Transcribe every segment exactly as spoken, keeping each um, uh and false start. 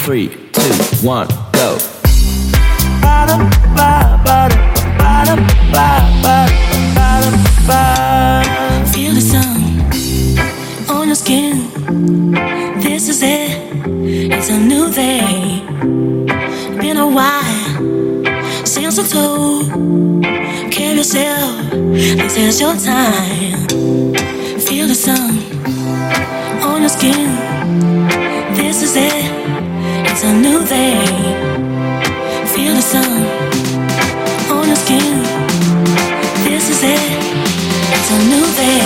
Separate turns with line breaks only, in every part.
Three, two, one, go.
Feel the sun on your skin. This is it. It's a new day. Been a while since I told. Care yourself. This is your time. Feel the sun on your skin. This is it. It's a new day. Feel the sun on your skin. This is it. It's a new day.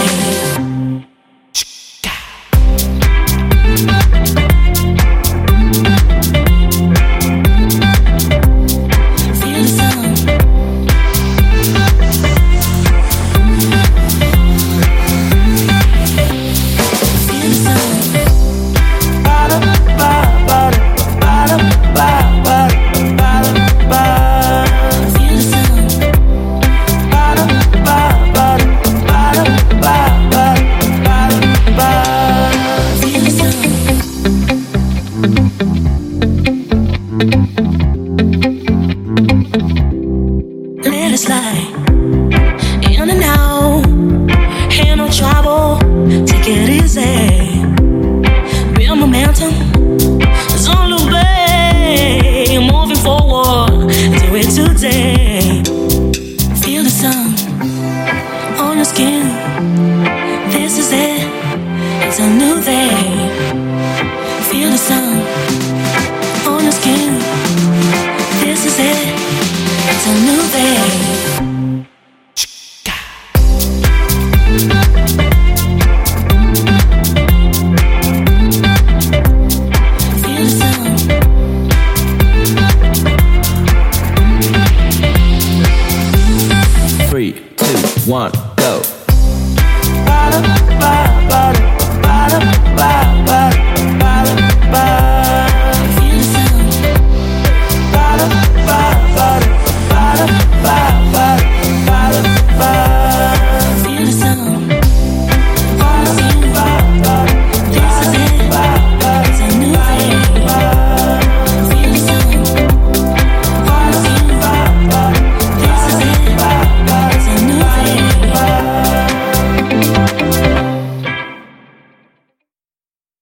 Let it slide in and out, ain't no trouble, take it easy. Real momentum, it's on the way, moving forward, do it today. Feel the sun on your skin, this is it, it's a new day. Feel the sun on your skin, this is it, it's a new day. Feel the sun.
Three, two, one, go.